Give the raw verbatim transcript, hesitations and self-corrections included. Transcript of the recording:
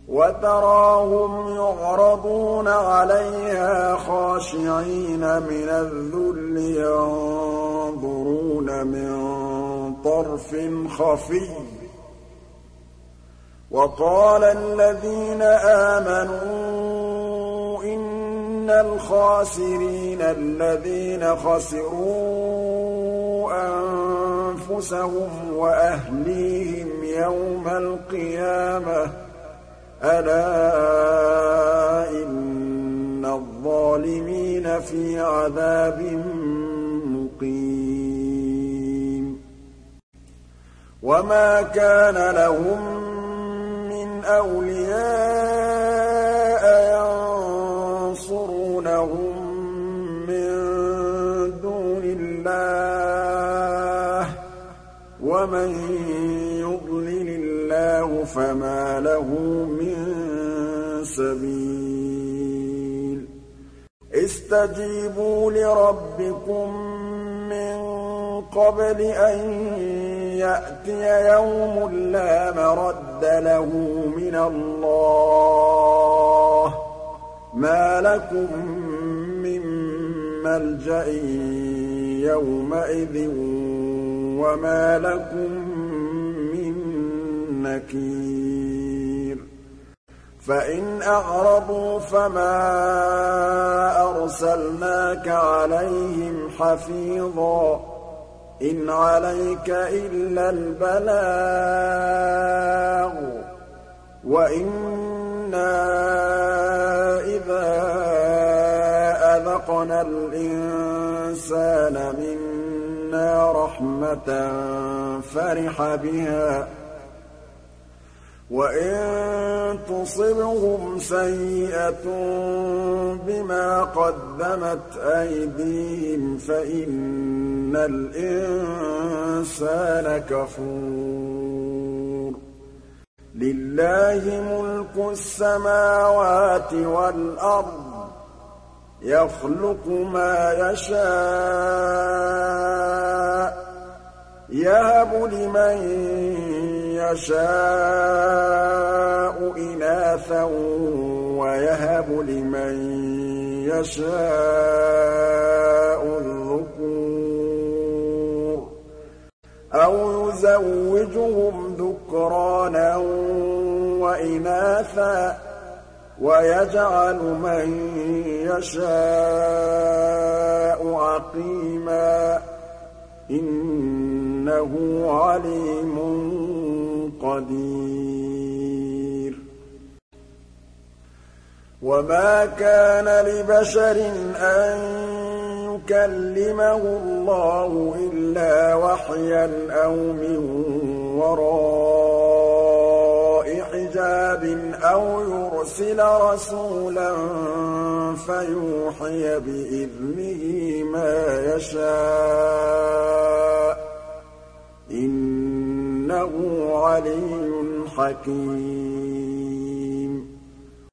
وَتَرَاهُمْ يُعْرَضُونَ عَلَيْهَا خَاشِعِينَ مِنَ الذُّلِّ يَنظُرُونَ مِن طَرْفٍ خَفِيٍّ ۗ وَقَالَ الَّذِينَ آمَنُوا إِنَّ الْخَاسِرِينَ الَّذِينَ خَسِرُوا أَنفُسَهُمْ وَأَهْلِيهِمْ يَوْمَ الْقِيَامَةِ ۗ أَلَا إِنَّ الظَّالِمِينَ فِي عَذَابٍ مُّقِيمٍ وَمَا كَانَ لَهُم مِّنْ أَوْلِيَاءَ يَنصُرُونَهُم مِّن دُونِ اللَّهِ ۗ وَمَن يُضْلِلِ اللَّهُ فَمَا لَهُ مِن سَبِيلٍ اسْتَجِيبُوا لِرَبِّكُم مِّن قَبْلِ أَن يَأْتِيَ يَوْمٌ لَّا مَرَدَّ لَهُ مِنَ اللَّهِ ۚ مَا لَكُم مِّن مَّلْجَإٍ يَوْمَئِذٍ وَمَا لَكُم مِّن نَّكِيرٍ فَإِنْ أَعْرَضُوا فَمَا أَرْسَلْنَاكَ عَلَيْهِمْ حَفِيظًا ۖ إِنْ عَلَيْكَ إِلَّا الْبَلَاغُ ۗ وَإِنَّا إِذَا أَذَقْنَا الْإِنسَانَ مِنَّا رَحْمَةً فَرِحَ بِهَا ۖ وَإِن تُصِبْهُمْ سَيِّئَةٌ بِمَا قَدَّمَتْ أَيْدِيهِمْ فَإِنَّ الْإِنسَانَ كَفُورٌ لِلَّهِ مُلْكُ السَّمَاوَاتِ وَالْأَرْضِ ۚ يَخْلُقُ مَا يَشَاءُ ۚ يَهَبُ لِمَن يَشَاءُ إِنَاثًا وَيَهَبُ لِمَن يَشَاءُ الذُّكُورَ أَوْ يُزَوِّجُهُمْ ذُكْرَانًا وَإِنَاثًا ۖ وَيَجْعَلُ مَن يَشَاءُ عَقِيمًا ۚ إِنَّهُ عَلِيمٌ قَدِيرٌ وَمَا كَانَ لِبَشَرٍ أَن يُكَلِّمَهُ اللَّهُ إِلَّا وَحْيًا أَوْ مِن وَرَاءِ حِجَابٍ أَوْ يُرْسِلَ رَسُولًا فَيُوحِيَ بِإِذْنِهِ مَا يَشَاءُ ۚ إِنَّهُ عَلِيٌّ حَكِيمٌ